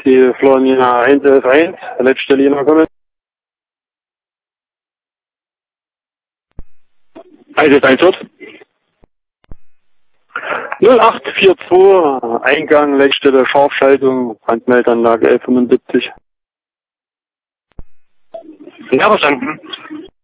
die Florina 111.1, letzte Linie kommen. Also ist ein Schutz. 0842, Eingang, Leckstelle, Scharfschaltung, Brandmeldeanlage 1175. Ja, verstanden.